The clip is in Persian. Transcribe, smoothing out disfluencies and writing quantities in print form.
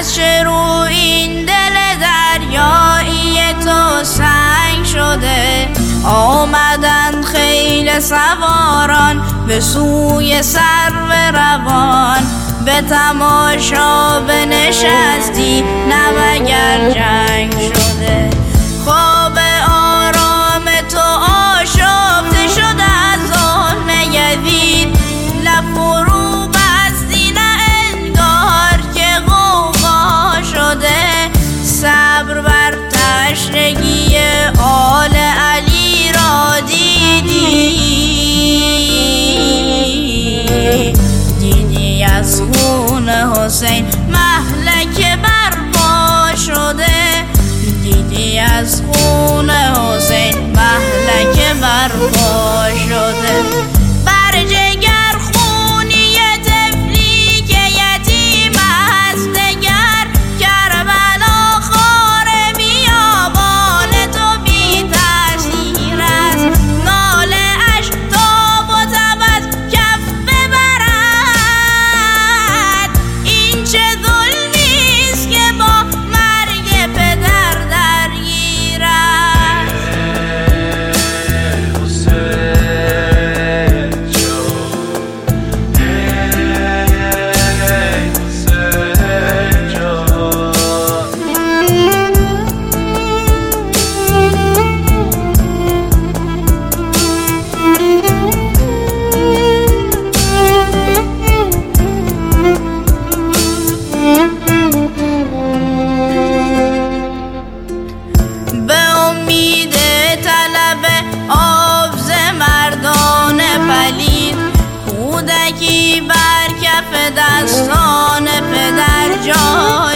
از چه رو این دل دریایی تو سنگ شده؟ آمدند خیل سواران به سوی سرو روان، به تماشا بنشستی نه مگر جنگ شده؟ خواب آرام تو آشفته شده از ظلم یزید، لب فرو بستی نه انگار که غوغا شده؟ صبر بر تشنگی آل علی را دیدی از خون حسین مهلک برپا شده؟ دیدی از خون حسین مهلک برپا شده؟ بر جگر خونی طفلی که یتیم است دگر، کربلا خار بیابان تو بی تأثیر است. ناله اش تاب و تب از کف ببرد، این چه ظلمی است که با مرگ پدر درگیر است. به امید طلب آب ز مردان پلید، کودکی بر کف دستان پدر جای